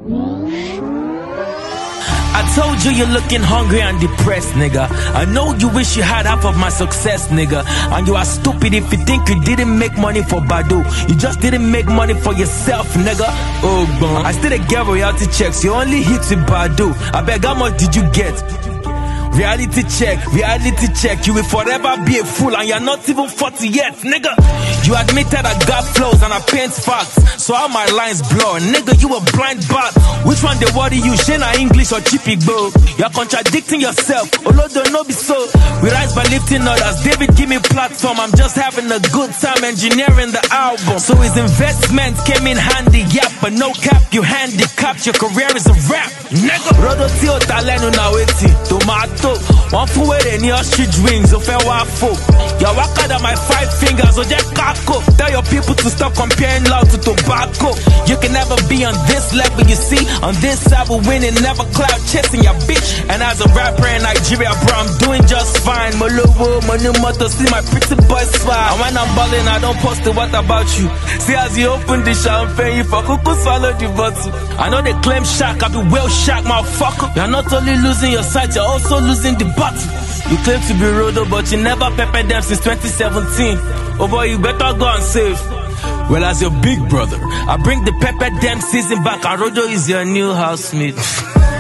I told you you're looking hungry and depressed, nigga. I know you wish you had half of my success, nigga. And you are stupid if you think you didn't make money for Badu. You just didn't make money for yourself, nigga. Oh, bon. I still didn't get royalty checks. You only hit with Badu. I beg, how much did you get? Reality check. You will forever be a fool and you're not even 40 yet, nigga. You admitted I got flows and I paint facts, so all my lines blur. Nigga, you a blind bat. Which one they worry you, Shana English or Chippy Bo? You're contradicting yourself, although don't know be so. We rise by lifting others, David give me platform. I'm just having a good time engineering the album. So his investments came in handy, yeah, but no cap, you handicapped. Your career is a rap, nigga. Rodo Tio Talenu na weti, tomato. One fool with any street dreams, so fair waffle. You're walking at my 5 fingers, so just kako. Tell your people to stop comparing love to tobacco. You can never be on this level, you see. On this side, we're winning, never cloud chasing your bitch. And as a rapper in Nigeria, bro, I'm doing just fine. Molowo, my new motto, see my pretty boy smile. And when I'm balling, I don't post it, what about you? See, as you open the champagne, you for cuckoo swallow the bottle. I know they claim shock, I be well shocked, motherfucker. You're not only losing your sight, you're also losing the battle. You claim to be Rodo, but you never peppered them since 2017. Oh boy, you better go and save. Well, as your big brother, I bring the pepper damn season back, and Rodo is your new housemate.